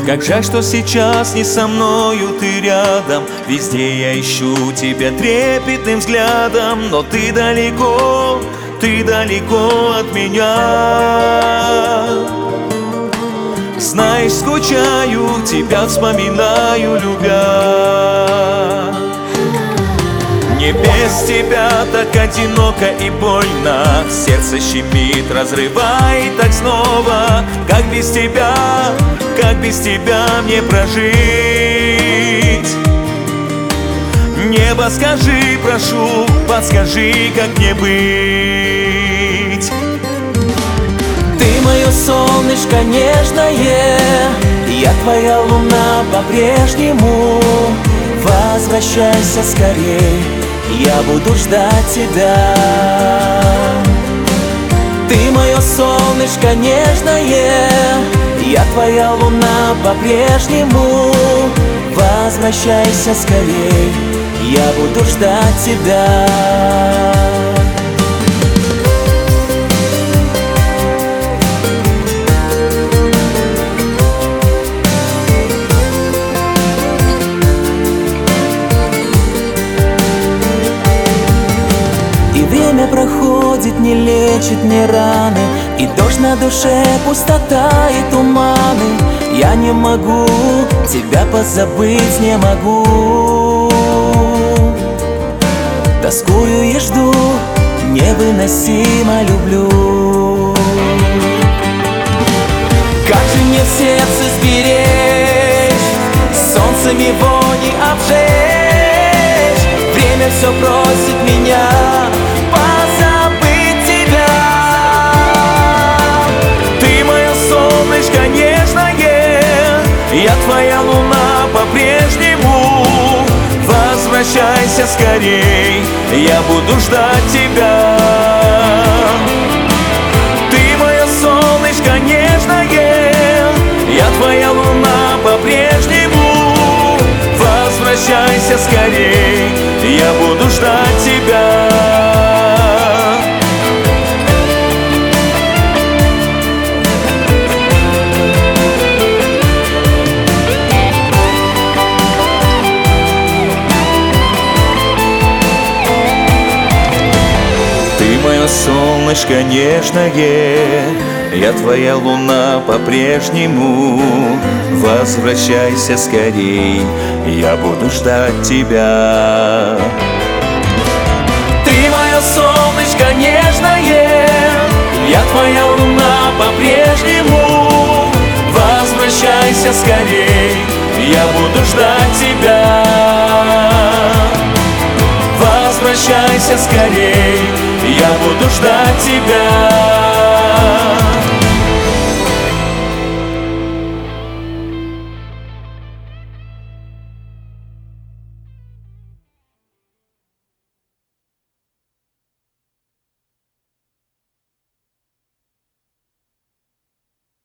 Как жаль, что сейчас не со мною ты рядом. Везде я ищу тебя трепетным взглядом, но ты далеко от меня. Знаешь, скучаю, тебя вспоминаю, любя. Мне без тебя так одиноко и больно, сердце щемит, разрывает так снова. Как без тебя мне прожить? Небо, скажи, прошу, подскажи, как мне быть. Ты мое солнышко нежное, я твоя луна по-прежнему. Возвращайся скорей, я буду ждать тебя. Ты мое солнышко нежное, я твоя луна по-прежнему. Возвращайся скорей, я буду ждать тебя. Время проходит, не лечит мне раны, и дождь на душе, пустота и туманы. Я не могу тебя позабыть, не могу. Тоскую и жду, невыносимо люблю. Как же мне в сердце сберечь, солнцем его не обжечь? Время все просит меня позабыть тебя. Ты мое солнышко нежное, я твоя луна по-прежнему. Возвращайся скорей, я буду ждать тебя. Ты мое солнышко нежное, я твоя луна по-прежнему. Возвращайся скорей, я буду ждать тебя. Солнышко нежное, я твоя луна по-прежнему. Возвращайся скорей, я буду ждать тебя. Ты мое солнышко нежное, я твоя луна по-прежнему. Возвращайся скорей, я буду ждать тебя. Возвращайся скорей, я буду ждать тебя.